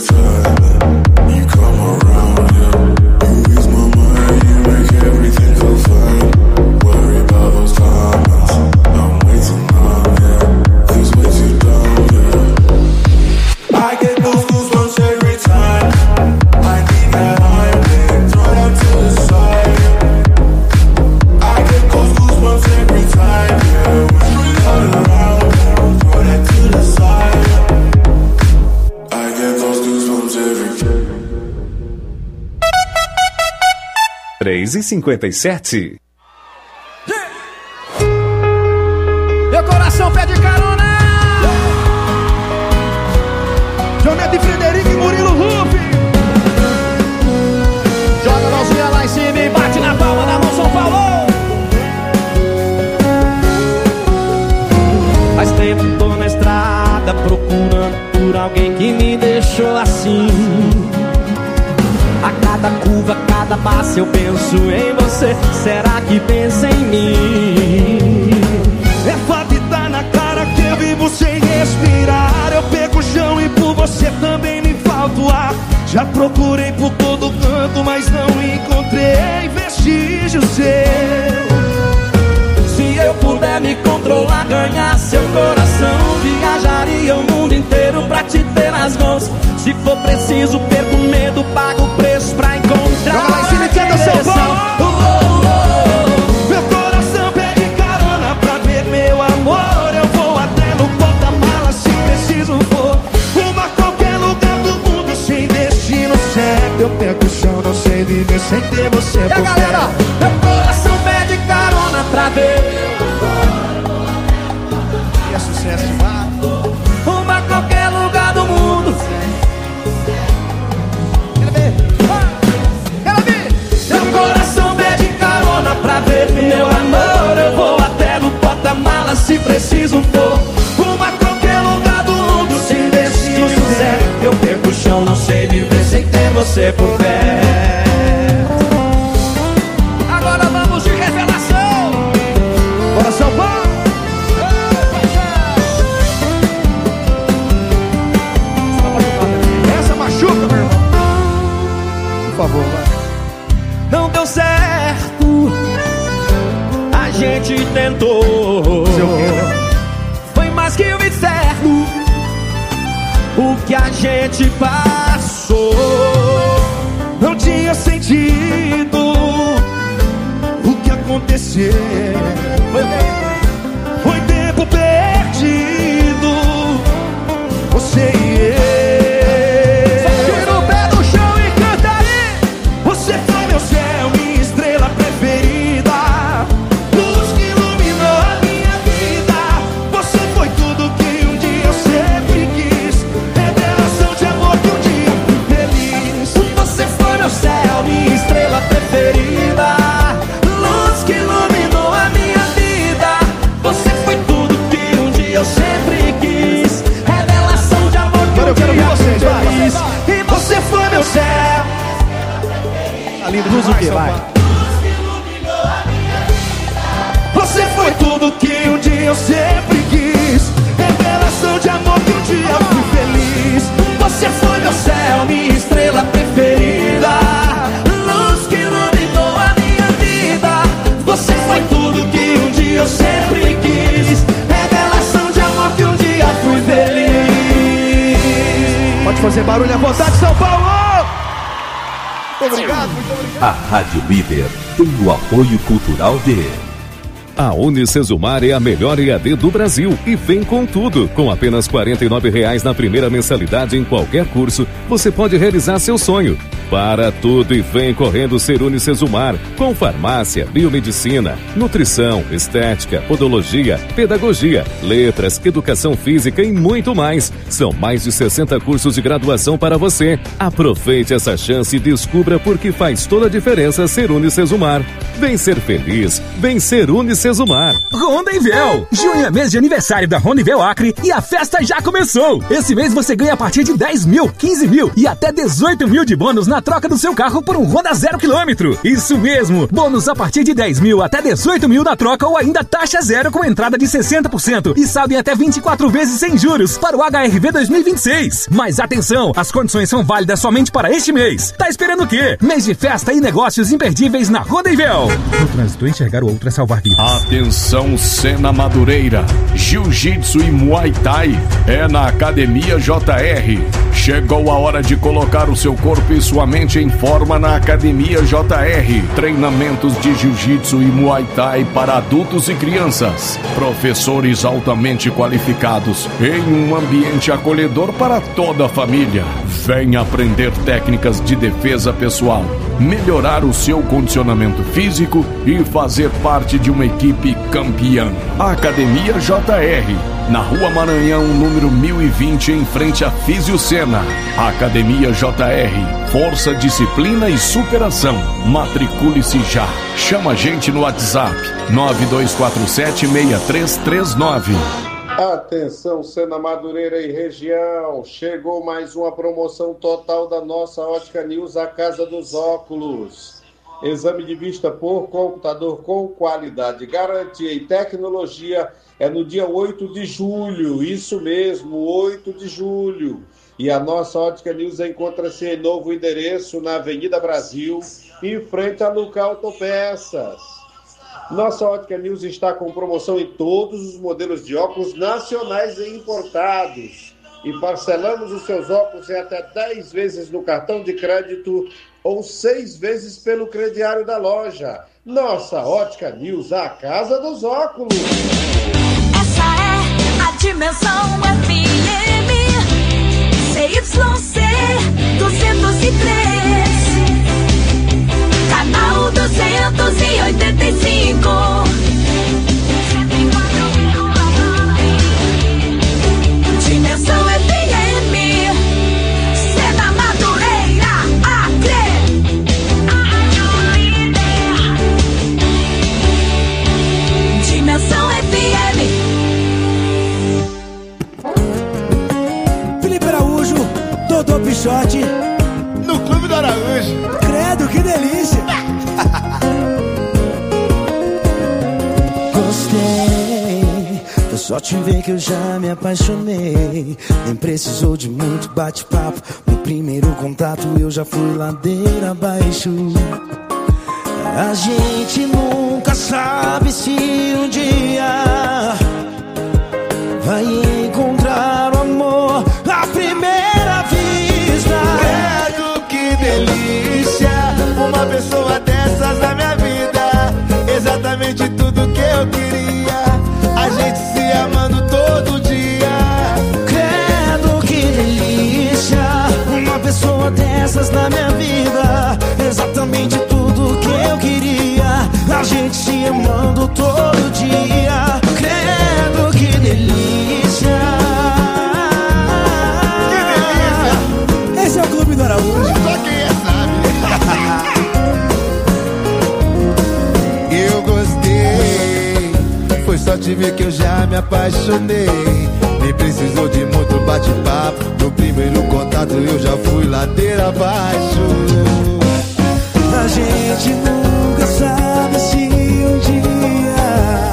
3h57. Meu coração pede carona. Jonete Frederico e Murilo Ruff. Joga a mãozinha lá em cima e bate na palma da mão, São Paulo. Faz tempo tô na estrada procurando por alguém que me deixou assim. A cada curva, cada passo eu penso em você. Será que pensa em mim? É fato e tá na cara que eu vivo sem respirar. Eu perco o chão e por você também me falta o ar. Já procurei por todo canto, mas não encontrei vestígio seu. Se eu puder me controlar, ganhar seu coração, viajaria o mundo inteiro pra te ter nas mãos. Se for preciso, perco o medo, pago o preço pra encontrar a direção. Meu coração pede carona pra ver meu amor. Eu vou até no porta-mala se preciso for. Rumo a qualquer lugar do mundo sem destino certo. Eu perco o chão, não sei viver sem ter você por perto. Galera, meu coração pede carona pra ver. E é sucesso demais. Rumo a qualquer lugar do mundo. Pra ver meu amor, eu vou até no porta-mala se preciso for. Rumo a qualquer lugar do mundo sem destino certo. Eu perco o chão, não sei viver sem ter você por perto. Agora vamos de revelação. Bora São Paulo. Essa machuca, meu irmão. Por favor, vai. Não deu certo, a gente tentou. Foi mais que o inferno o que a gente passou. Não tinha sentido o que aconteceu. Foi tempo perdido, você e eu. Tira o pé do chão e canta aí. Você foi meu céu, minha estrela preferida, luz que iluminou a minha vida. Você foi tudo que um dia eu sempre quis, revelação de amor que um dia fui feliz. Você foi meu céu, minha estrela preferida, luz que iluminou a minha vida. Você foi tudo que um dia eu sempre quis, revelação de amor que um dia eu fui feliz. E você foi meu céu. Tá lindo, luz o que vai? Você foi tudo que um dia eu sempre quis, revelação de amor que um dia eu fui feliz. Você foi meu céu, minha estrela preferida, luz que iluminou a minha vida. Você foi tudo que um dia eu sempre quis, revelação de amor que um dia fui feliz. Pode fazer barulho à vontade, São Paulo! Muito obrigado, muito obrigado. A Rádio Líder tem o apoio cultural de... A Unicesumar é a melhor EAD do Brasil e vem com tudo. Com apenas R$ 49,00 na primeira mensalidade em qualquer curso, você pode realizar seu sonho. Para tudo e vem correndo ser Unicesumar, com farmácia, biomedicina, nutrição, estética, podologia, pedagogia, letras, educação física e muito mais. São mais de 60 cursos de graduação para você. Aproveite essa chance e descubra por que faz toda a diferença ser Unicesumar. Vem ser feliz, vem ser Unicesumar. Unicesumar. Ronda-Invel. Junho é mês de aniversário da Ronda-Invel Acre e a festa já começou. Esse mês você ganha a partir de 10 mil, 15 mil e até 18 mil de bônus na troca do seu carro por um Honda 0 km. Isso mesmo, bônus a partir de 10 mil até 18 mil na troca ou ainda taxa zero com entrada de 60% e saldo em até 24 vezes sem juros para o HRV 2026. Mas atenção, as condições são válidas somente para este mês. Tá esperando o quê? Mês de festa e negócios imperdíveis na Ronda-Invel. No trânsito, enxergar o outro é salvar vidas. Atenção, Cena Madureira. Jiu-Jitsu e Muay Thai é na Academia JR. Chegou a hora de colocar o seu corpo e sua mente em forma na Academia JR. Treinamentos de Jiu-Jitsu e Muay Thai para adultos e crianças. Professores altamente qualificados em um ambiente acolhedor para toda a família. Venha aprender técnicas de defesa pessoal, melhorar o seu condicionamento físico e fazer parte de uma equipe campeã. Academia JR, na Rua Maranhão, número 1020, em frente a Físio Sena. Academia JR, força, disciplina e superação. Matricule-se já. Chama a gente no WhatsApp 9247-6339. Atenção, Sena Madureira e região, chegou mais uma promoção total da nossa Ótica News, a Casa dos Óculos. Exame de vista por computador com qualidade, garantia e tecnologia é no dia 8 de julho, isso mesmo, 8 de julho. E a nossa Ótica News encontra-se em novo endereço na Avenida Brasil, em frente a Luca Autopeças. Nossa Ótica News está com promoção em todos os modelos de óculos nacionais e importados. E parcelamos os seus óculos em até 10 vezes no cartão de crédito ou 6 vezes pelo crediário da loja. Nossa Ótica News, a casa dos óculos. Essa é a Dimensão FM CYC 203, canal 285. Dimensão FM, Cena Madureira, Acre. Dimensão FM. Felipe Araújo, Dodô Pichote, no Clube do Araújo. Credo, que delícia. Gostei, foi só te ver que eu já me apaixonei. Nem precisou de muito bate-papo. No primeiro contato eu já fui ladeira abaixo. A gente nunca sabe se um dia vai encontrar o amor à primeira vista. Credo, que delícia, uma pessoa dessas na minha vida. Exatamente tudo que eu queria, a gente se amando todo dia. Credo, que delícia, uma pessoa dessas na minha vida. Exatamente tudo que eu queria, a gente se amando todo dia. Credo, que delícia. Que delícia. Esse é o Clube do Araújo. Só quem é sabe. Eu gostei, foi só te ver que eu já me apaixonei. Nem precisou de muito bate-papo. No primeiro contato eu já fui ladeira abaixo. A gente nunca sabe se um dia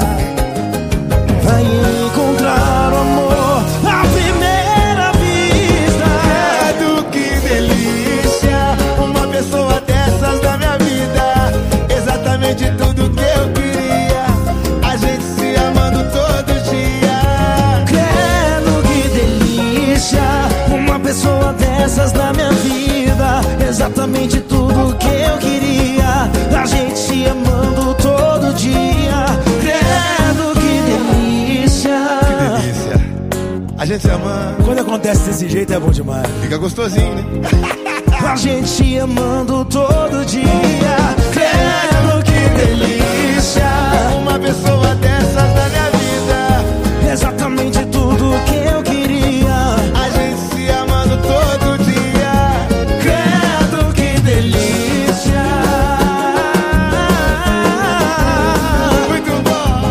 vai encontrar o amor à primeira vista. Credo, que delícia, uma pessoa dessas na minha vida. Exatamente tudo que eu queria, a gente se amando todo dia. Credo, que delícia, uma pessoa dessas na minha vida. Exatamente tudo que eu queria, a gente se amando todo dia. Credo, que delícia. Que delícia, a gente se amando. Quando acontece desse jeito é bom demais. Fica gostosinho, né? A gente se amando todo dia. Credo, que delícia, uma pessoa dessas na minha vida. exatamente tudo que eu queria, a gente se amando todo dia. credo, que delícia. Muito bom.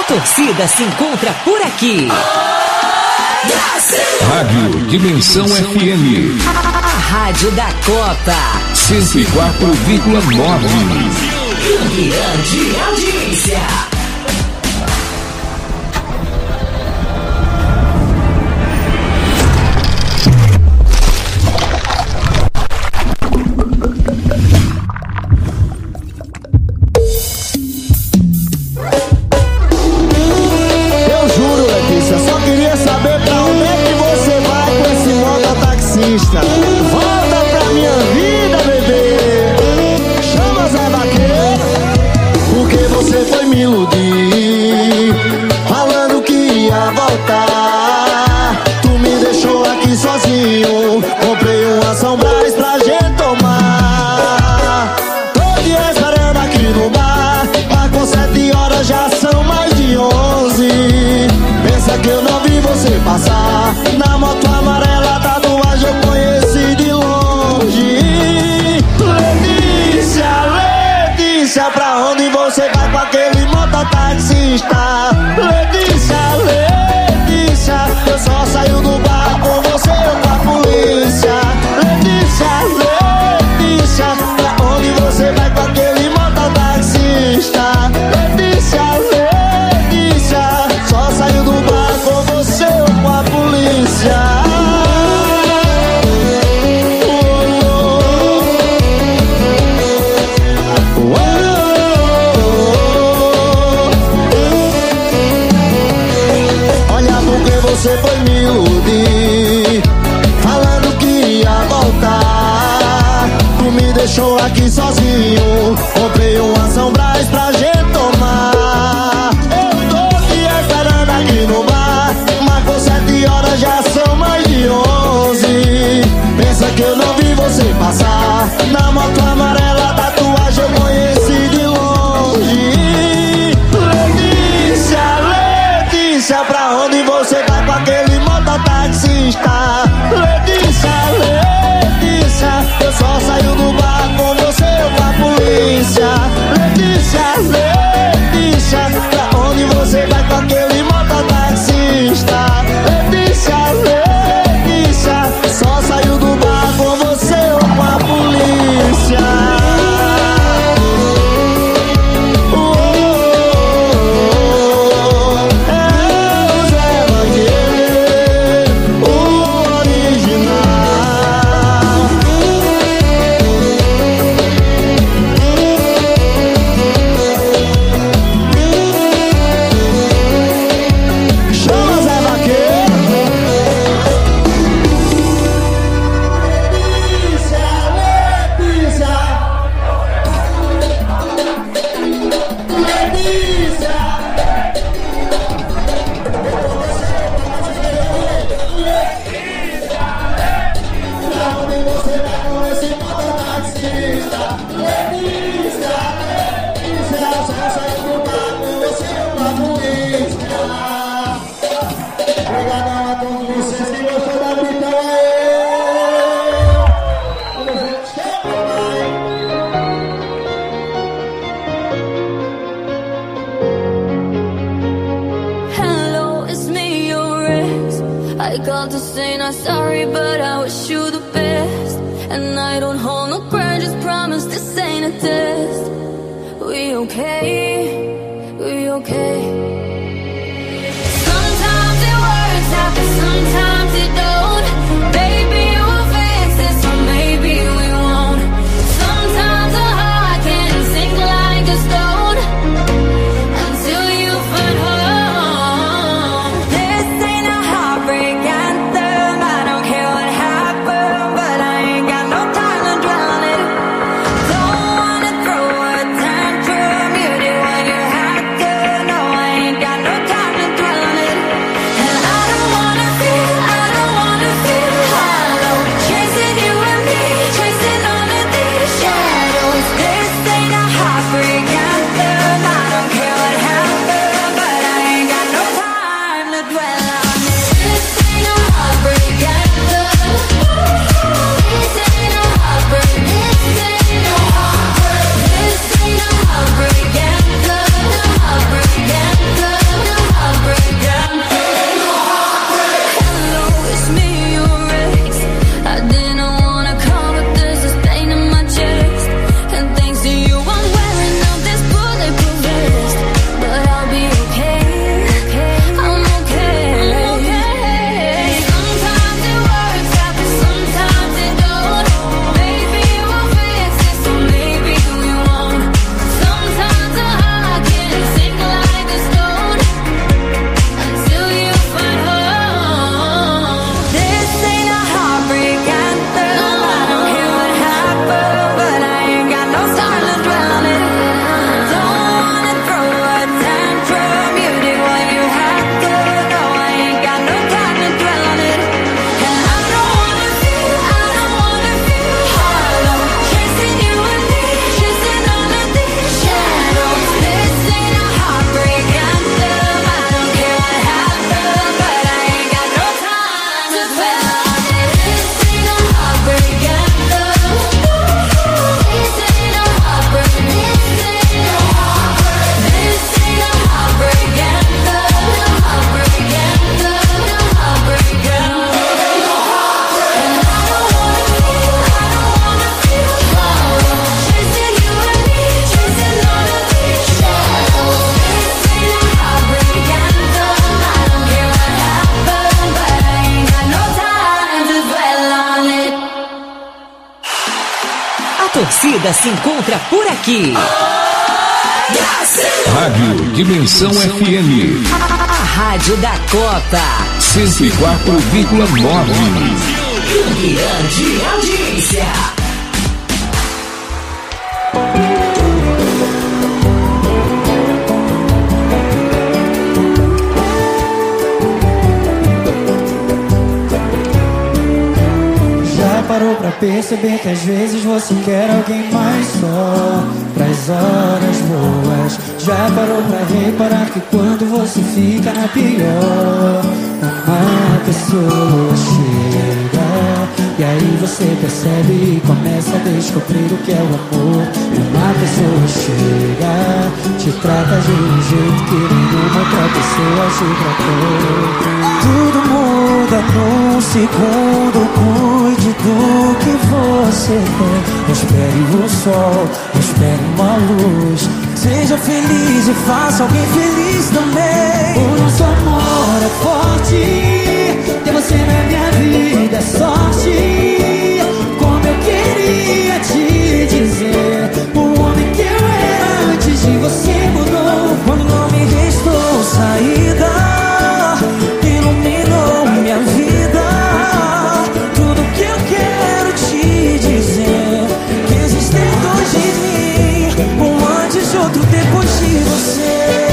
torcida se encontra por aqui. Rádio Dimensão FM. A rádio da Copa. 104,9. Campeã de audiência. Volta pra minha vida, bebê. Chama Zé Vaqueiro, porque você foi me iludir, falando que ia voltar. Tu me deixou aqui sozinho. Comprei uma São Brás pra gente tomar. Tô dia esperando aqui no bar, marcou 7 horas, já são mais de 11. Pensa que eu não vi você passar na moto amarela, tatuagem eu conheci de longe. Letícia, pra onde você vai com aquele mototaxista? Letícia, eu só saio do bar com você ou com a polícia. Letícia, pra onde você vai com aquele mototaxista? Letícia, só saio do bar com você ou com a polícia. Você foi me iludir, falando que ia voltar. Tu me deixou aqui sozinho. Comprei uma São Brás pra gente tomar. Eu tô aqui esperando aqui no bar, marcou 7 horas, já são mais de 11. Pensa que eu não vi você passar na moto amarela, tatuagem eu conheci de longe. Letícia, pra onde você vai com aquele mototaxista? Letícia, eu só saio do bar com você ou com a polícia. Letícia, pra onde você vai com aquele mototaxista? Letícia, só saio do bar com você ou com a polícia. Don't wanna throw a tantrum, you do what you have to. No, I ain't vida se encontra por aqui. Rádio Dimensão FM. A rádio da Copa. 104,9. Grande audiência. Parou pra perceber que às vezes você quer alguém mais só pras horas boas. Já parou pra reparar que quando você fica na pior, uma pessoa chega e aí você percebe e começa a descobrir o que é o amor. Uma pessoa chega, te trata de um jeito que nenhuma outra pessoa te tratou. Tudo muda num segundo, cuide do que você tem. Espere o sol, espere uma luz. Seja feliz e faça alguém feliz também. O nosso amor é forte, ter você na minha vida é sorte. Como eu queria te dizer, o homem que eu era antes de você mudou. Quando não me restou saída, iluminou minha vida. Tudo que eu quero te dizer, que existem dois de mim, um antes e outro depois de você.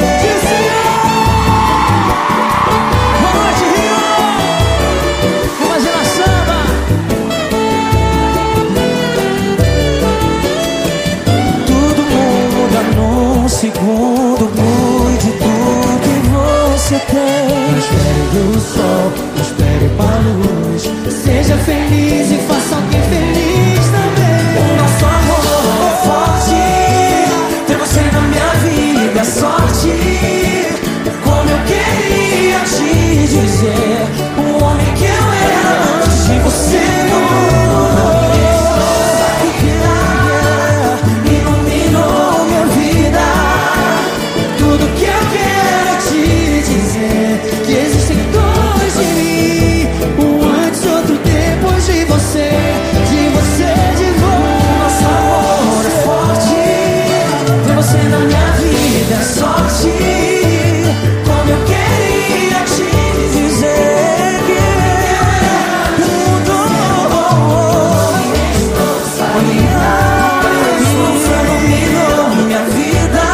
Segundo, cuide do que você tem. Não espere o sol, não espere a luz. Seja feliz e faça alguém feliz também. O nosso amor é forte, ter você na minha vida é sorte. Como eu queria te dizer, o homem que eu era antes de você mudou. Iluminou minha vida. Tudo que eu quero te dizer, que existem dois de mim, um antes, outro depois de você de volta. Nosso amor é forte, ter você na minha vida é sorte. Como eu queria te dizer que mudou. Iluminou minha vida.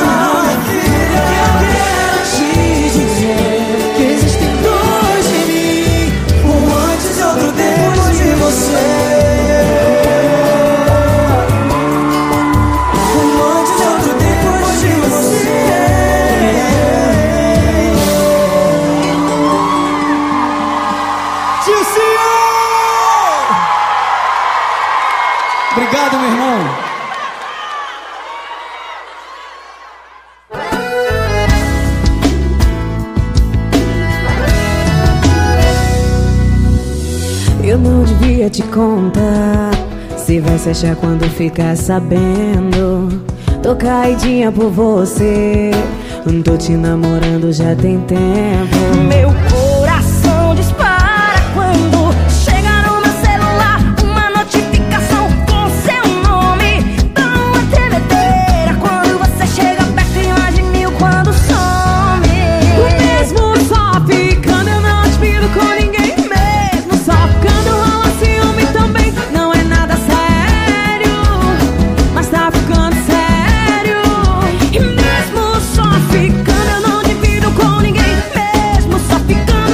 Obrigado, meu irmão. Eu não devia te contar, se vai se achar quando ficar sabendo. Tô caidinha por você, não tô te namorando já tem tempo. Meu coração dispara quando chega no meu celular uma notificação com seu nome. Dá uma tremedeira quando você chega perto e mais de mil quando some. Mesmo só ficando eu não admiro com ninguém. Mesmo só ficando rola ciúme também. Não é nada sério, mas tá ficando sério. E mesmo só ficando eu não divido com ninguém. Mesmo só ficando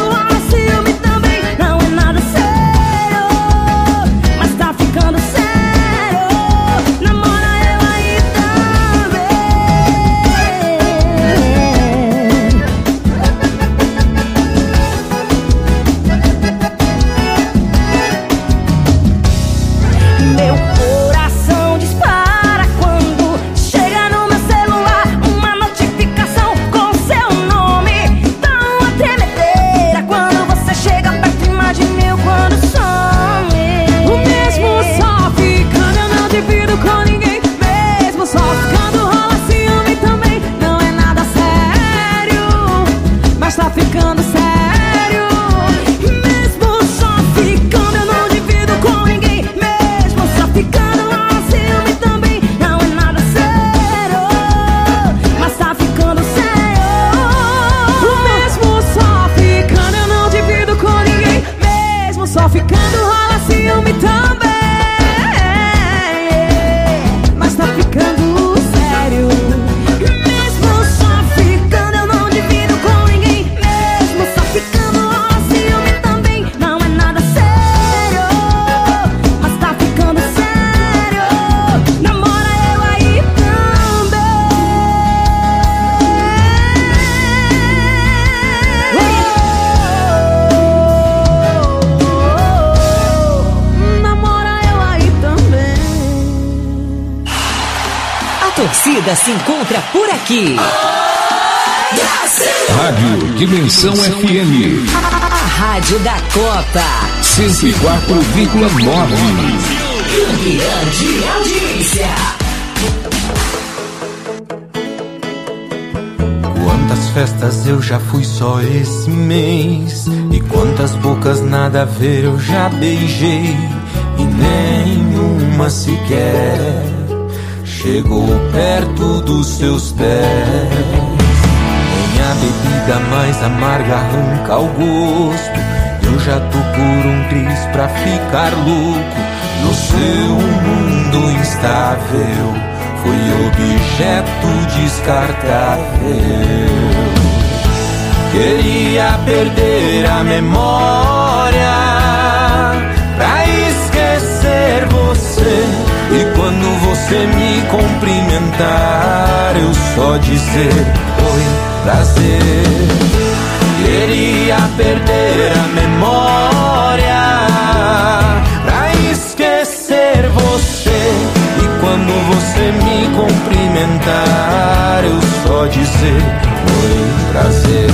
torcida se encontra por aqui. Rádio Dimensão FM. A rádio da Copa. 104,9. Grande audiência. Quantas festas eu já fui só esse mês, e quantas bocas nada a ver eu já beijei, e nenhuma sequer chegou perto dos seus pés. Nem a bebida mais amarga arranca o gosto, eu já tô por um triz pra ficar louco. No seu mundo instável fui objeto descartável. Queria perder a memória pra esquecer você, e quando você me cumprimentar eu só dizer oi, prazer. Queria perder a memória pra esquecer você, e quando você me cumprimentar eu só dizer oi, prazer.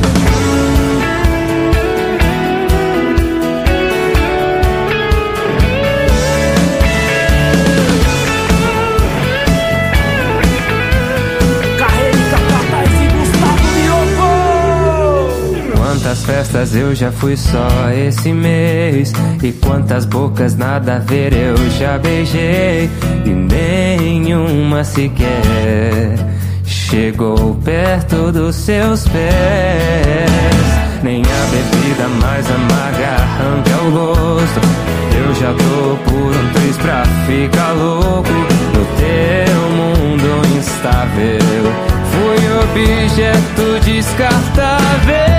Quantas festas eu já fui só esse mês, e quantas bocas nada a ver eu já beijei, e nenhuma sequer chegou perto dos seus pés. Nem a bebida mais amarga arranca o gosto, eu já tô por um triz pra ficar louco. No teu mundo instável fui objeto descartável.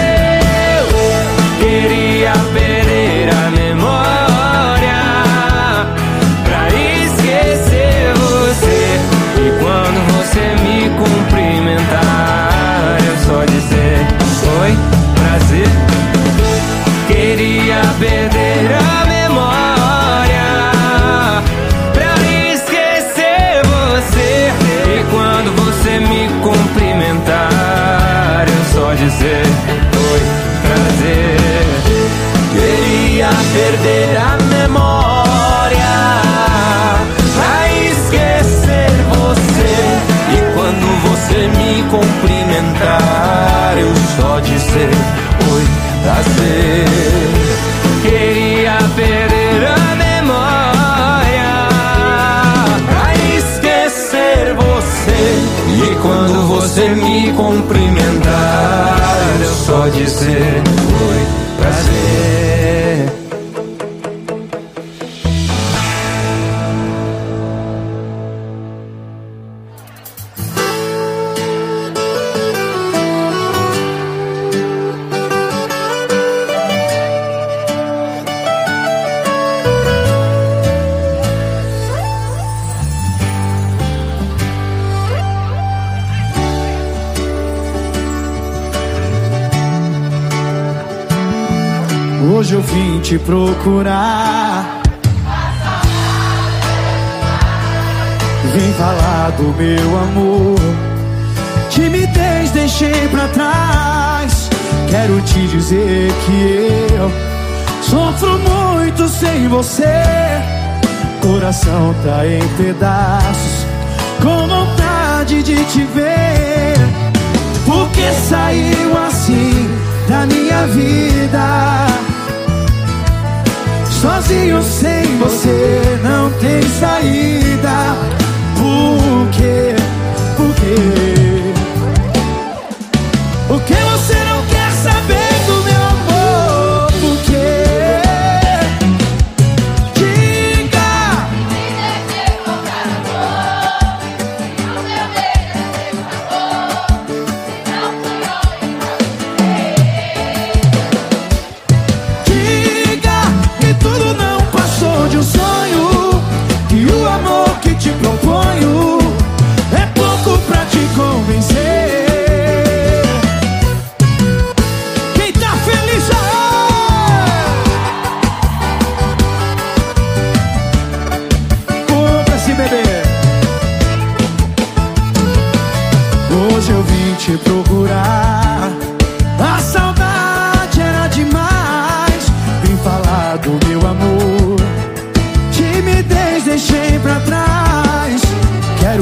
Queria perder a memória pra esquecer você, e quando você me cumprimentar eu só dizer oi, prazer. Queria perder a memória pra esquecer você, e quando você me cumprimentar eu só dizer oi, prazer. Queria perder a memória pra esquecer você, e quando você me cumprimentar eu só dizer oi, prazer. Queria perder a memória pra esquecer você, e quando você me cumprimentar eu só dizer oi, prazer. Hoje eu vim te procurar, vim falar do meu amor. Timidez deixei pra trás, quero te dizer que eu sofro muito sem você. Coração tá em pedaços, com vontade de te ver. Porque saiu assim da minha vida. Sozinho sem você não tem saída. Por quê? Por quê? Por que você não quer saber do meu amor? Por quê? Diga! Diga que tudo não passou de um sonho, que o amor que te proponho é pouco pra te convencer. Quem tá feliz compra esse bebê.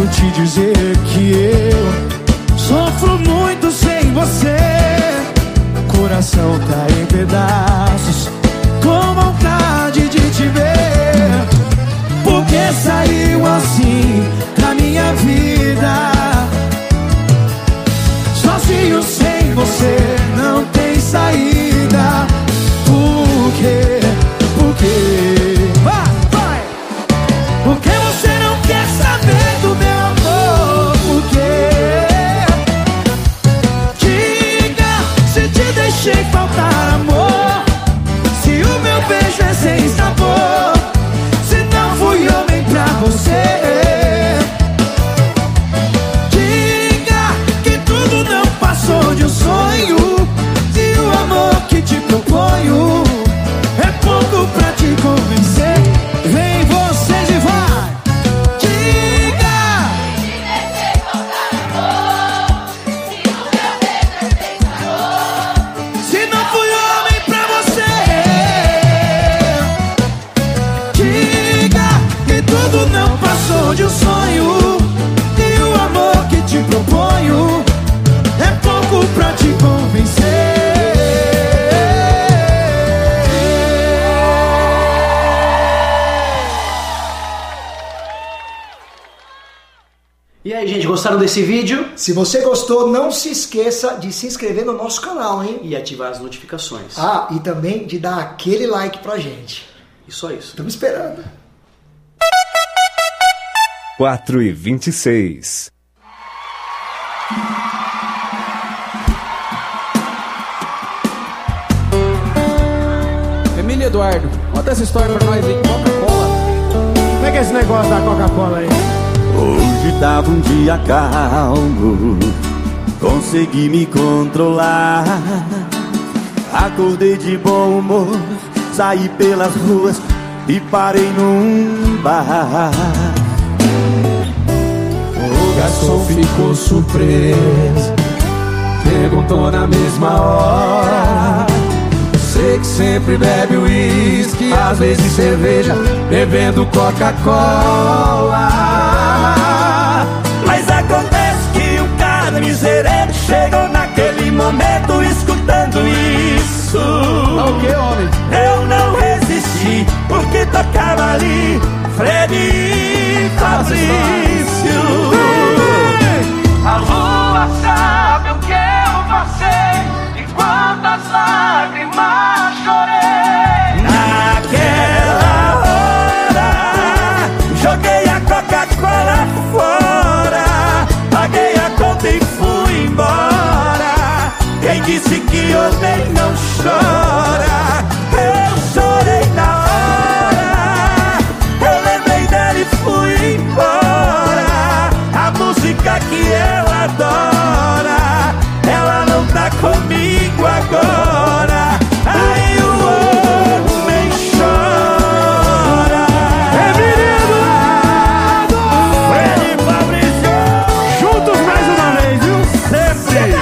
te dizer que eu sofro muito sem você. Coração tá em pedaços, com vontade de te ver. Porque saiu assim da minha vida. Sozinho sem você não tem saída. Por quê? Por quê? Vai! Porque você não quer saber do meu amor? Por quê? Diga se te deixei faltar amor, se o meu beijo é sem sabor, se não fui homem pra você. Diga que tudo não passou de um sonho, se o amor que te proponho é pouco pra te convencer. Vem vocês e vai. Diga se não fui homem pra você. Diga que tudo não passou de um sonho, e o amor que te proponho é pouco pra te convencer. E aí, gente, gostaram desse vídeo? Se você gostou, não se esqueça de se inscrever no nosso canal, hein? E ativar as notificações. Ah, e também de dar aquele like pra gente. E só isso. Estamos esperando. 4h26. Emília Eduardo, conta essa história pra nós aí. Coca-Cola. Como é que é esse negócio da Coca-Cola aí? Hoje tava um dia calmo, consegui me controlar. Acordei de bom humor, saí pelas ruas e parei num bar. O garçom ficou surpreso, perguntou na mesma hora: sei que sempre bebe uísque, às vezes cerveja, bebendo Coca-Cola. Mas acontece que um cara miserável chegou naquele momento escutando isso. O que, homem? Eu não resisti, porque tocava ali Fred e Fabrício. A lua sabe o que eu passei e quantas lágrimas chorei. Naquela hora joguei a Coca-Cola fora, paguei a conta e fui embora. Quem disse que homem não chora? Eu chorei na hora, eu lembrei dele e fui embora. A música que ela adora, ela não tá comigo agora. Aí o homem chora. Fred e Fabrício, juntos mais uma vez, viu? Sempre.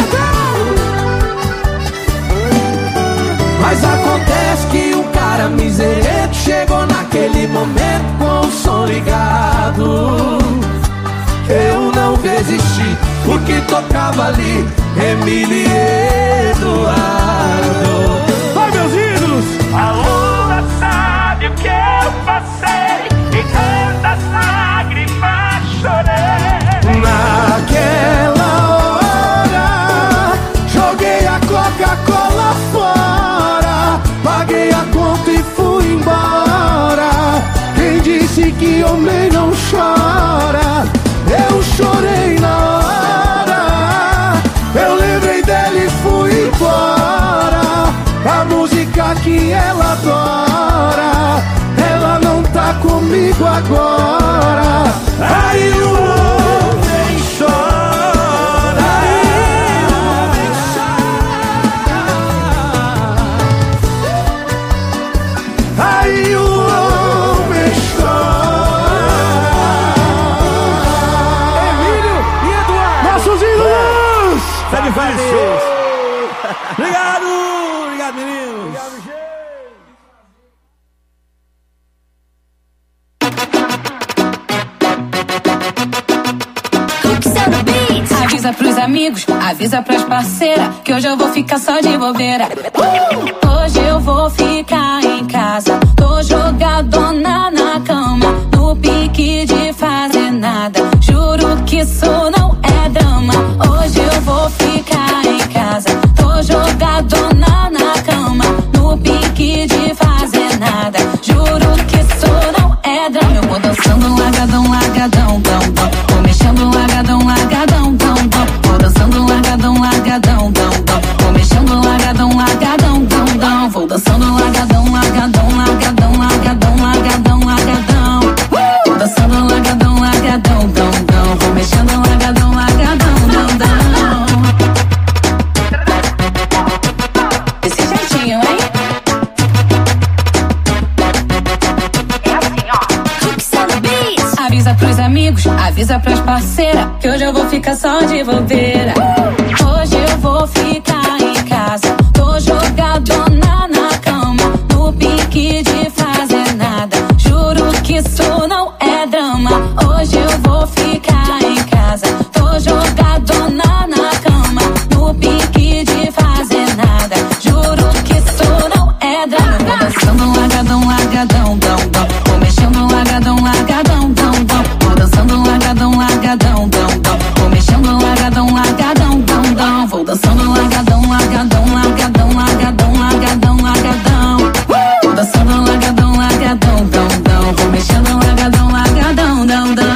Mas acontece que um cara miserento chegou naquele momento com o som ligado. Eu não resisti, porque tocava ali Emília e Eduardo. Vai, meus ídolos! A lua sabe o que eu passei e tantas lágrimas chorei. Naquela hora joguei a Coca-Cola fora, paguei a conta e fui embora. Quem disse que homem não chora? Eu chorei na hora, eu lembrei dele e fui embora. A música que ela adora, ela não tá comigo agora. Aí o homem chora. Aí o homem chora. Aí o homem chora. Emílio e Eduardo, nossos ídolos! Fred e Fabrício. Obrigado! Obrigado, meninos! Obrigado, gente! amigos, avisa pras parceiras que hoje eu vou ficar só de bobeira. Hoje eu vou ficar em casa, tô jogadona na cama, no pique de fazer nada. Juro que isso não é drama. Hoje eu vou ficar em casa, tô jogadona na cama, no pique de fazer nada. Juro que isso não é drama. Eu vou dançando largadão, largadão, dão, dão. Vou mexendo largadão, largadão, dão, dão. Vou dançando largadão, largadão, dão, dão. Vou mexendo largadão, largadão, dão, dão. Vou dançando largadão, largadão, largadão, largadão, largadão, largadão. Vou dançando largadão, largadão, dão, dão. Vou mexendo largadão, largadão, dão, dão. Desse jeitinho, hein? Avisa pros amigos, avisa pras parceiras que hoje eu vou ficar só de bobeira. Hoje eu vou ficar em casa, tô jogadona na cama, no pique de fazer nada. Juro que isso não é drama. Hoje eu vou ficar em casa, tô jogadona na cama, no pique de fazer nada. Juro que isso não é drama. Eu vou dançando largadão, largadão, dão, dão. Vou mexendo largadão, largadão, dão, dão. Vou dançando largadão, largadão, dão, dão. Vou mexendo largadão, largadão, dão, dão. Vou dançando largadão, largadão, largadão, largadão, largadão, largadão. Vou dançando largadão, largadão, dão, dão. Vou mexendo largadão, largadão, dão, dão.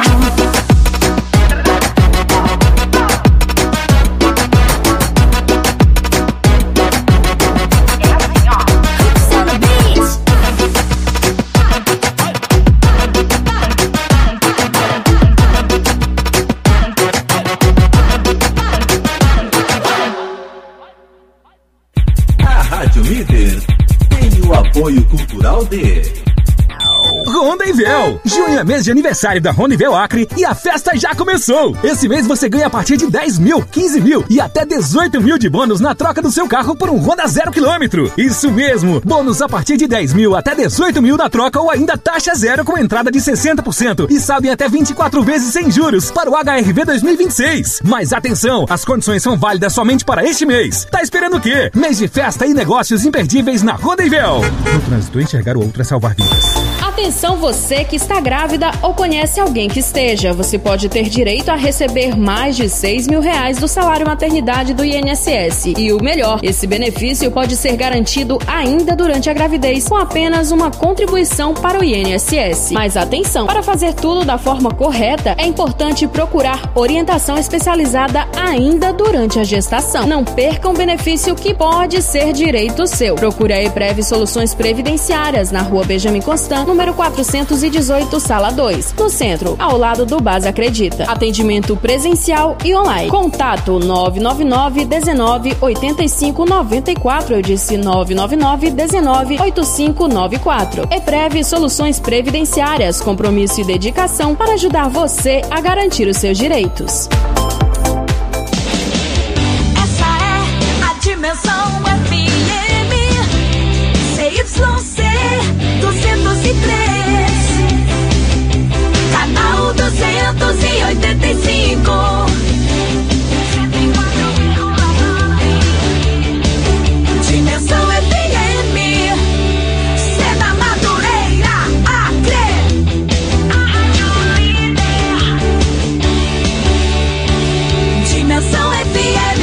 Rádio Líder tem o apoio cultural de Rondevel. Junho é mês de aniversário da Rondevel Acre e a festa já começou. Esse mês você ganha a partir de 10 mil, 15 mil e até 18 mil de bônus na troca do seu carro por um Honda 0 km. Isso mesmo, bônus a partir de 10 mil até 18 mil na troca ou ainda taxa zero com entrada de 60% e saldo em até 24 vezes sem juros para o HRV 2026. Mas atenção, as condições são válidas somente para este mês. Tá esperando o quê? Mês de festa e negócios imperdíveis na Rondevel. No trânsito, enxergar o outro é salvar vidas. Atenção você que está grávida ou conhece alguém que esteja. Você pode ter direito a receber mais de R$6 mil do salário maternidade do INSS. E o melhor, esse benefício pode ser garantido ainda durante a gravidez com apenas uma contribuição para o INSS. Mas atenção, para fazer tudo da forma correta, é importante procurar orientação especializada ainda durante a gestação. Não perca um benefício que pode ser direito seu. Procure a EPREV Soluções Previdenciárias na Rua Benjamin Constant, número 418, sala 2, no centro, ao lado do Base Acredita. Atendimento presencial e online. Contato 999 19 85 94. Eu disse 999 19 85 94. EPREV Soluções Previdenciárias. Compromisso e dedicação para ajudar você a garantir os seus direitos. Essa é a Dimensão FM CYC 203, canal 285. Dimensão FM, Cena Madureira, Acre. Dimensão FM.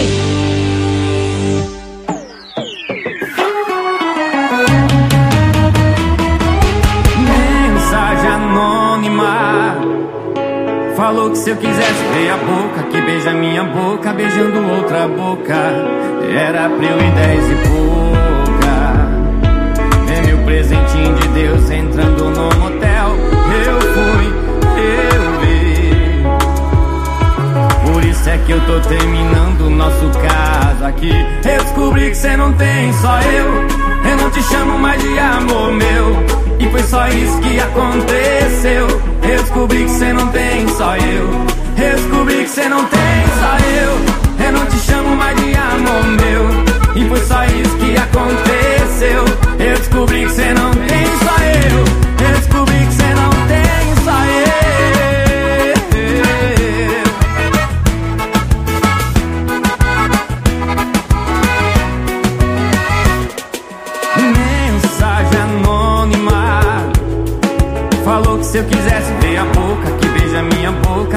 Falou que se eu quisesse ver a boca que beija minha boca, beijando outra boca, era pra eu ir 10 e pouca. É meu presentinho de Deus entrando no motel. Eu fui, eu vi. Por isso é que eu tô terminando o nosso caso aqui. Eu descobri que cê não tem só eu não te chamo mais de amor meu. E foi só isso que aconteceu. Eu descobri que cê não tem só eu descobri que cê não tem só eu não te chamo mais de amor meu. E foi só isso que aconteceu. Eu descobri que cê não tem só eu descobri que cê não tem só eu.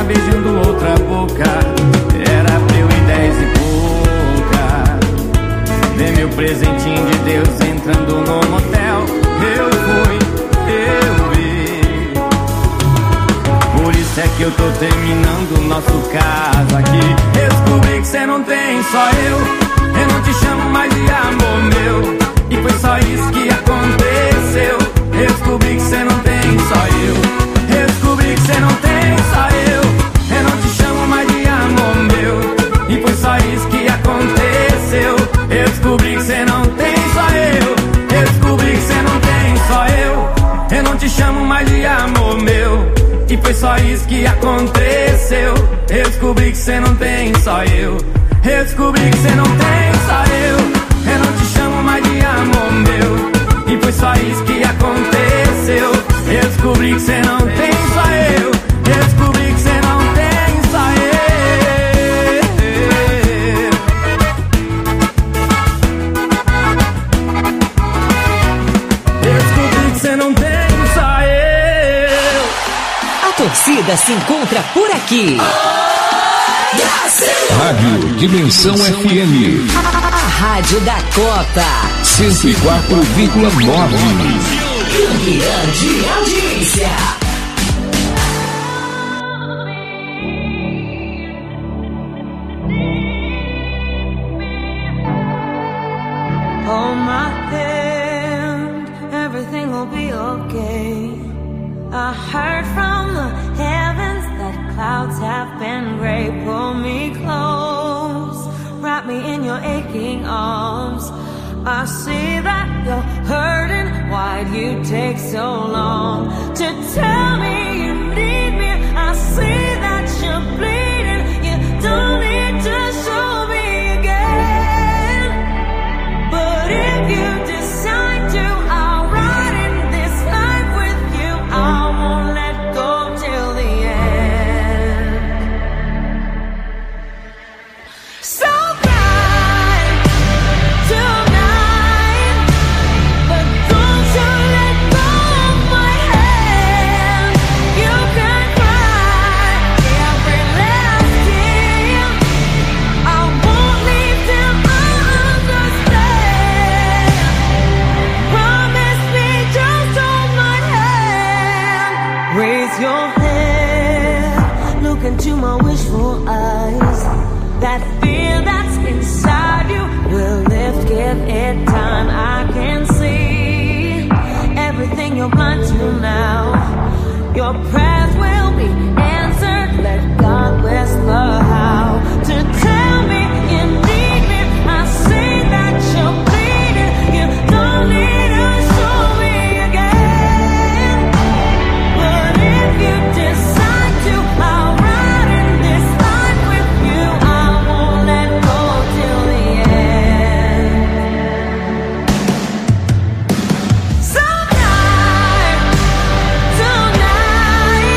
beijando outra boca. Era pra eu ir 10 e pouca. Ver meu presentinho de Deus entrando no motel. Eu fui, eu vi. Por isso é que eu tô terminando o nosso caso aqui. Descobri que cê não tem só eu não te chamo mais de amor meu. E foi só isso que aconteceu. Descobri que cê não tem só eu. Descobri que cê não tem só eu não te chamo mais de amor meu. E foi só isso que aconteceu. Descobri que cê não tem só eu. Descobri que cê não tem só eu não te chamo mais de amor meu. E foi só isso que aconteceu. Descobri que cê não tem só eu. Descobri que cê não tem só eu não te chamo mais de amor meu. E foi só isso que aconteceu. Descobri que cê não tem só eu. Descobri que cê não tem só eu. Descobri que cê não tem só eu. A torcida se encontra por aqui. Rádio Dimensão FM. A rádio da Copa. 104,9. Grande audiência. Hold my hand, everything will be okay. I heard from the heavens that clouds have been gray. Pull me close, wrap me in your aching arms. I see that you're hurting. Why'd you take so long to tell me you need me? I see that you're bleeding. You don't need to show me again. But if you decide to, I'll ride in this life with you. I won't let go till the end. So your head, look into my wishful eyes. That fear that's inside you will lift, give it time. I can see everything you're blind to now. Your prayers will be answered. Let God whisper how to tell me you need me. I see that you're bleeding. You don't need to show me again. But if you decide to, I'll ride in this life with you. I won't let go till the end. Tonight,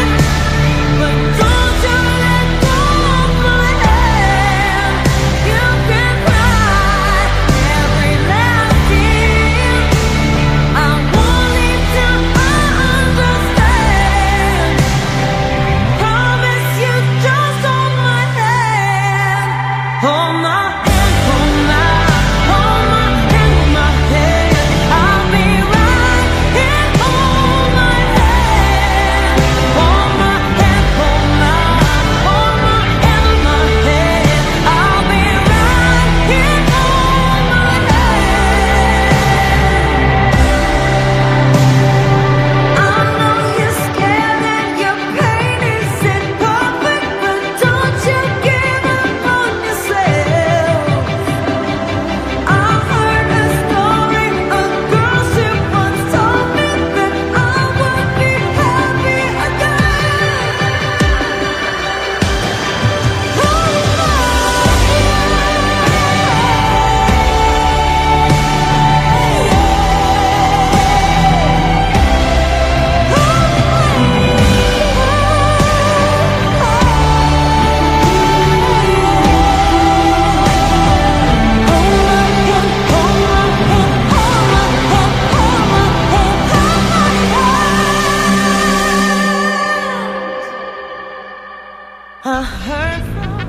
I heard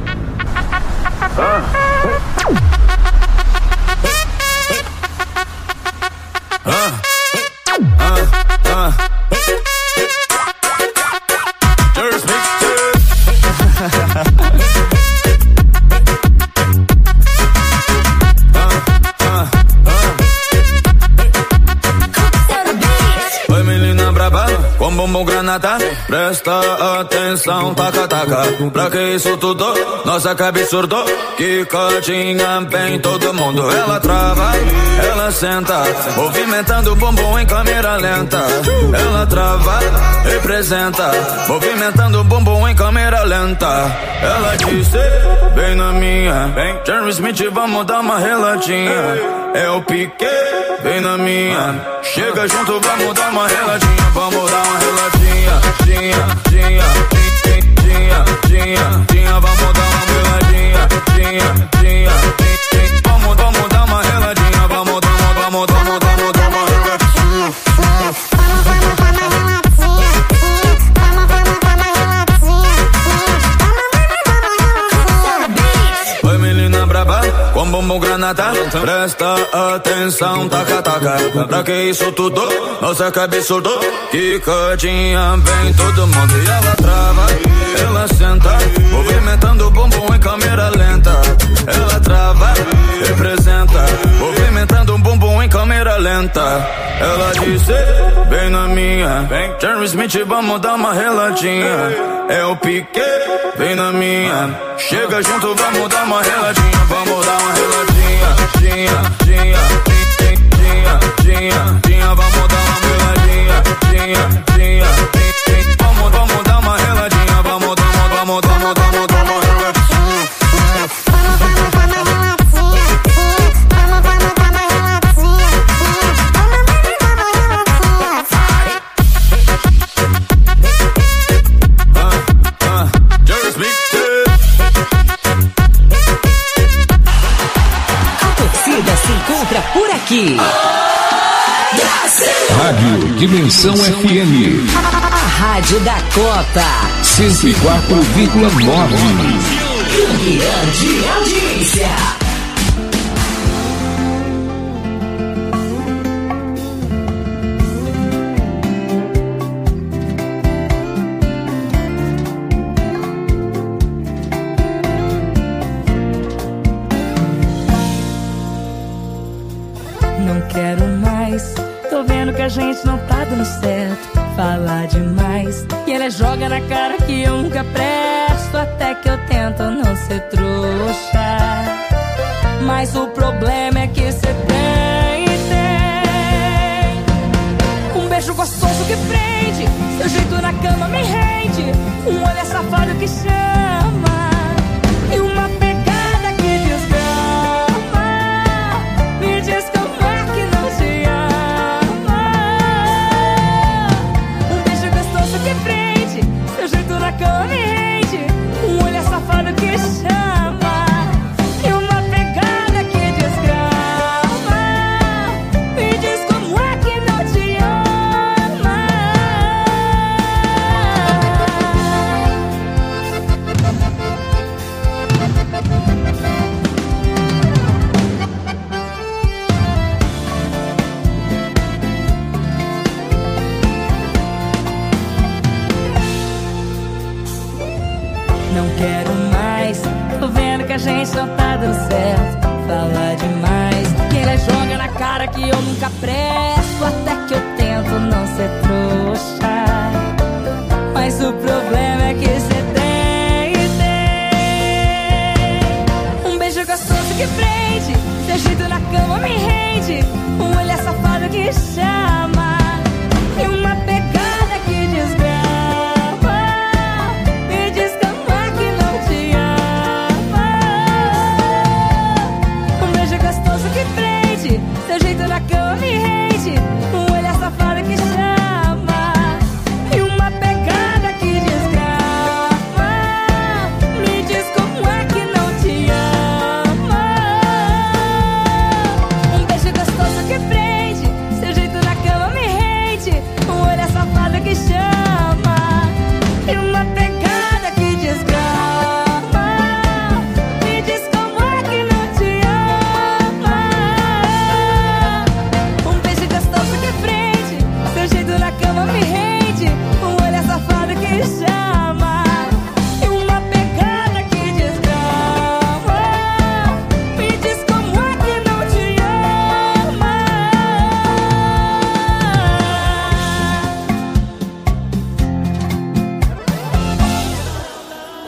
Oi menina braba, com bumbum granada, presta atenção, taca taca. Pra que isso tudo? Nossa que absurdo, que cotinha bem todo mundo. Ela trava, ela senta, movimentando o bumbum em câmera lenta. Ela trava, representa, movimentando o bumbum em câmera lenta. Ela disse, bem na minha, bem Jerry Smith, vamos dar uma reladinha. É o Piqué, vem na minha. Chega junto, vamos dar uma reladinha. Vamos dar uma reladinha. Dinha, dinha, dinha, dinha, dinha. Vamos dar uma reladinha. Dinha, dinha, dinha. Vamos dar uma reladinha. Vamos dar uma reladinha. Oi menina braba, com bumbum granada, presta atenção, taca taca. Pra que isso tudo? Nossa que absurdo, que cotinha vem todo mundo. E ela trava, ela senta, movimentando o bumbum em câmera lenta. Ela trava, representa, movimentando o bumbum em câmera lenta. Ela disse, bem na minha, vem Jerry Smith, vamos dar uma reladinha. É o Piqué, vem na minha. Chega junto, vamos dar uma reladinha. Vamos dar uma reladinha. Dinha, dinha, dinha, dinha, dinha. Vamos dar uma reladinha. Dinha, dinha, dinha. Vamos dar uma reladinha. Vamos dar uma reladinha. Se encontra por aqui. Rádio Dimensão FM. A rádio da Copa. 104,9. Grande audiência. Não quero mais, tô vendo que a gente não tá dando certo. Falar demais e ela joga na cara que eu nunca presto. Até que eu tento não ser trouxa, mas o problema é que cê tem. Um beijo gostoso que prende, seu jeito na cama me rende. Um olhar safado que chama e uma pegada que desgrama. Me diz que me rende, um olhar safado que chama e uma pegada que desgrama. Me diz como é que não te ama. Não quero mais, tô vendo que a gente não tá dando certo. Falar demais, que ele joga na cara que eu nunca presto. Até que eu tento não ser trouxa, mas o problema é que cê tem. Um beijo gostoso que prende, seu jeito na cama me rende. Um olhar safado que chama e uma pegada que desgrama. Seu jeito na cama me rende, um olhar safado que chama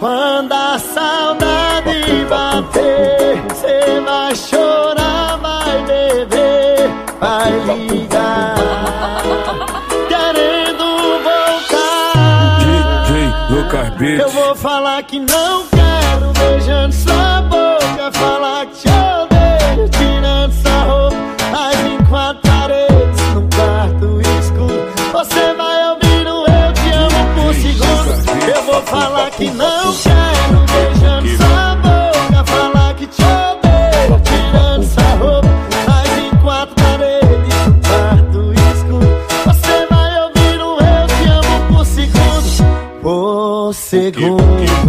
Quando a saudade bater, cê vai chorar, vai beber, vai ligar, querendo voltar. DJ Lucas Beats. Eu vou falar que não quero, beijando sua boca, falar que te odeio, tirando sua roupa, mas em quatro paredes, num quarto escuro, você vai ouvir o eu te amo por segundo. Eu vou falar que não quero, beijando sua boca, falar que te odeio, tirando sua roupa, mas em quatro paredes, num quarto escuro, você vai ouvir o eu te amo por segundo. Por segundo.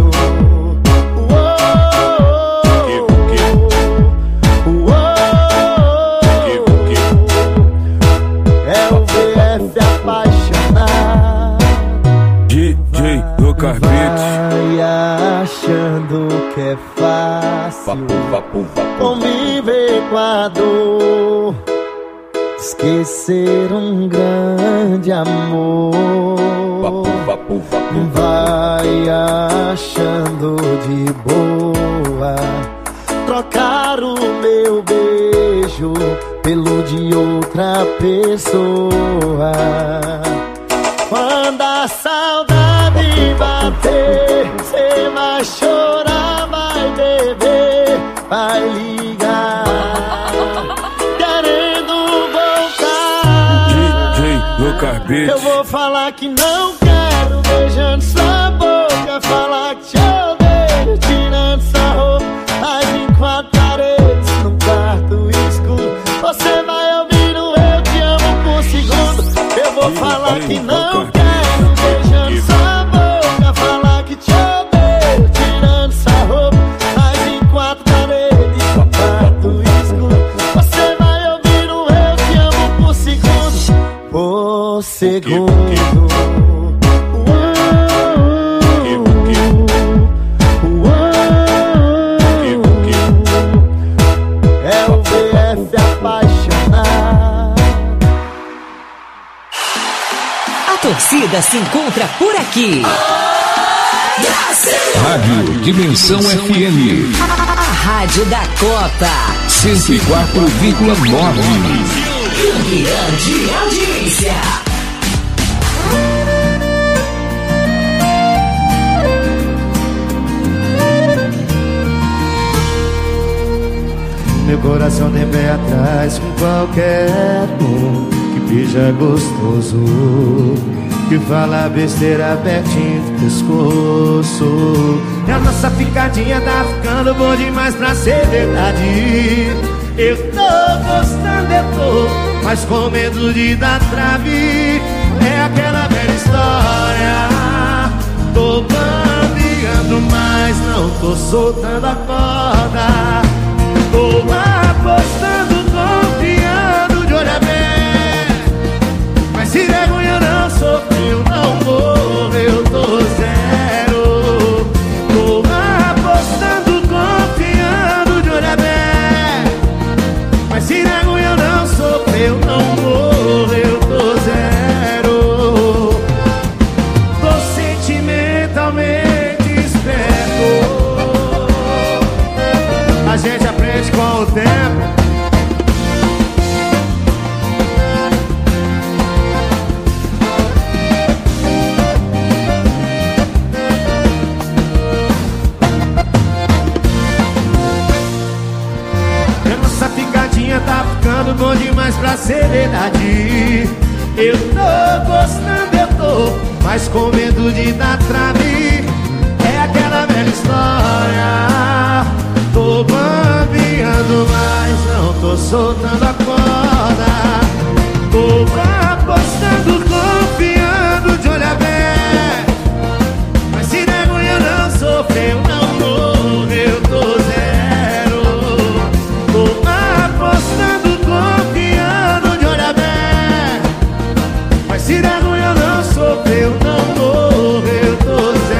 É o VF apaixonado. DJ Lucas Beats. Vai achando que é fácil conviver com a dor, esquecer um grande amor. Vai achando de boa trocar o meu beijo pelo de outra pessoa. Quando a saudade bater, cê vai chorar, vai beber, vai ligar, querendo voltar. DJ Lucas Beats. Eu vou falar que não quero, beijando sua boca, falar que te odeio, tirando sua roupa, mas em quatro paredes, num quarto escuro, você vai ouvir o eu te amo por segundo. Eu vou falar que não quero, beijando sua boca, falar que te odeio, tirando sua roupa, mas em quatro paredes, num quarto escuro, você vai ouvir o eu te amo por segundo. Por segundo. É o VF apaixonado. A torcida se encontra por aqui. Rádio Dimensão FM. A rádio da Copa. 104,9. Grande audiência. Meu coração tem pé atrás com qualquer um que beija gostoso, que fala besteira pertinho do pescoço. E a nossa picadinha tá ficando bom demais pra ser verdade. Eu tô gostando, eu tô, mas com medo de dar trave. É aquela velha história. Tô bambeando, mas não tô soltando a corda. Tô apostando, confiando de olho aberto, mas se vergonha não sofreu, não morreu, tô zero. Tô apostando, confiando de olho aberto, mas se vergonha não sofreu, não morreu, tô zero. Tô sentimentalmente esperto. A gente aprende com o tempo. A nossa picadinha tá ficando bom demais pra ser verdade. Eu tô gostando, eu tô, mas com medo de dar trave. É aquela velha história. Tô bambeando, mas não tô soltando a corda. Tô apostando, confiando de olho aberto, mas se vergonha não sofreu, não morreu, tô zero. Tô apostando, confiando de olho aberto, mas se vergonha não sofreu, não morreu, tô zero.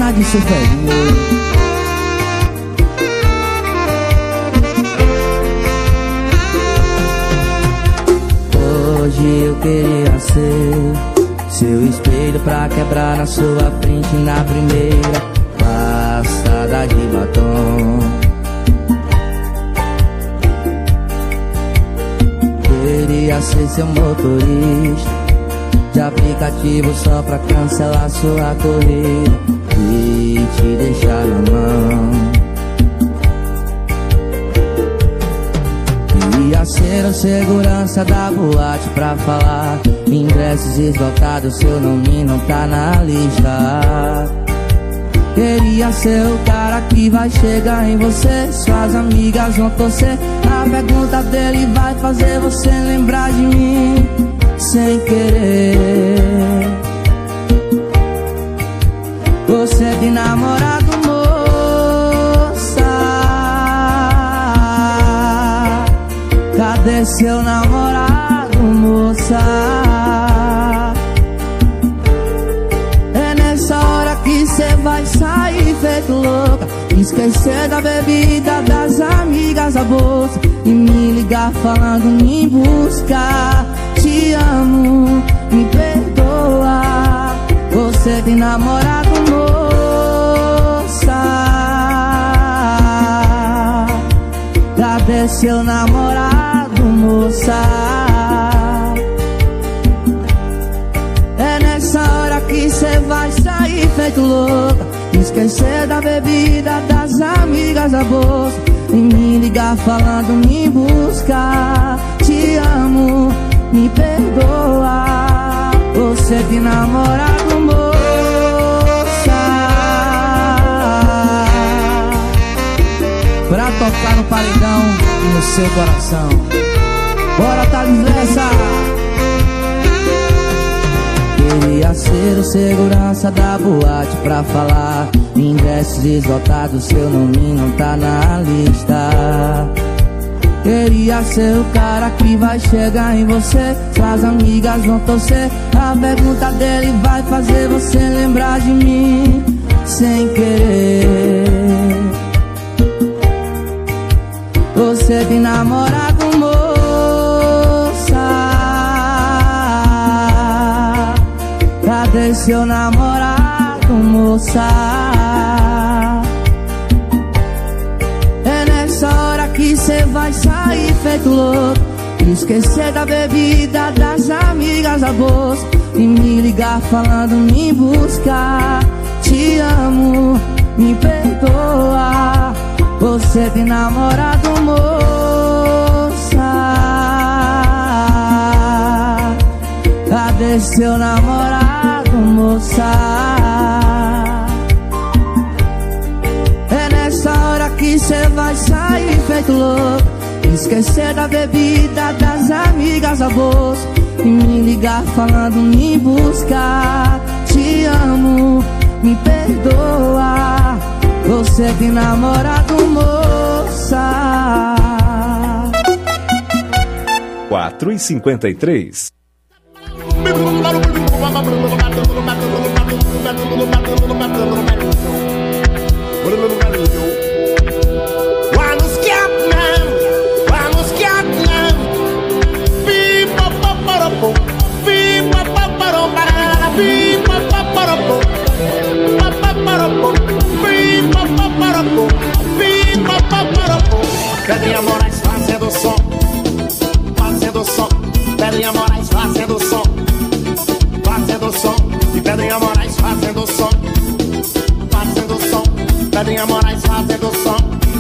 terminar de ser feliz. Hoje eu queria ser seu espelho pra quebrar na sua frente na primeira passada de batom. Queria ser seu motorista de aplicativo só pra cancelar sua corrida e te deixar na mão. Queria ser o segurança da boate pra falar ingressos esgotados, seu nome não tá na lista. Queria ser o cara que vai chegar em você, suas amigas vão torcer, a pergunta dele vai fazer você lembrar de mim sem querer. Você tem namorado, moça? Cadê seu namorado, moça? É nessa hora que cê vai sair feito louca, esquecer da bebida, das amigas, da bolsa, e me ligar falando me buscar. Te amo, me perdoa. Você tem namorado, moça? Cadê seu namorado, moça? É nessa hora que cê vai sair feito louca, esquecer da bebida, das amigas, da bolsa, e me ligar falando me buscar. Te amo, me perdoa. Você tem namorado, moça? Pra tocar no paredão e no seu coração. Bora, Thales Lessa! Queria ser o segurança da boate pra falar ingressos esgotados, seu nome não tá na lista. Queria ser o cara que vai chegar em você, suas amigas vão torcer, a pergunta dele vai fazer você lembrar de mim sem querer. Você tem namorado, moça? Cadê seu namorado, moça? É nessa hora que cê vai sair feito louco, esquecer da bebida, das amigas, da bolsa, e me ligar falando me buscar. Te amo, me perdoa. Você tem namorado, moça? Cadê seu namorado, moça? É nessa hora que cê vai sair feito louco, esquecer da bebida, das amigas, da bolsa, e me ligar falando me buscar. Te amo, me perdoa. Você tem namorado, moça? 4h53. Pedrinha Moraes fazendo som, fazendo som. Pedrinha Moraes fazendo som, fazendo som. E Pedrinha Moraes fazendo som, fazendo som. Pedrinha Moraes fazendo som.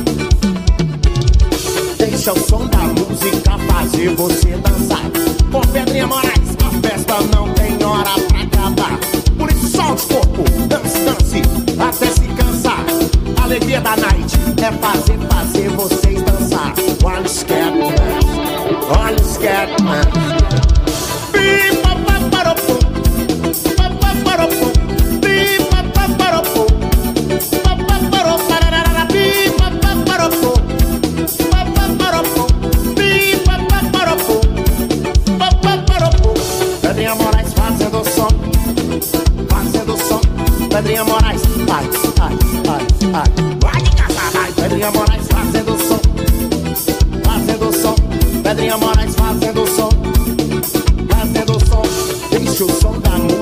Deixa o som da música fazer você dançar. Com Pedrinha Moraes a festa não tem hora pra acabar. Por isso solte o corpo, dance, dance, até se cansar. A alegria da night é fazer vocês dançar. Olha o Scatman, olha o Scatman. Pedrinha Moraes fazendo som, fazendo som. Pedrinha Moraes ai, ai, ai, ai. Vai de caçar, vai. Pedrinha Moraes fazendo som, fazendo som. Pedrinha Moraes fazendo som, fazendo som. Deixa o som da música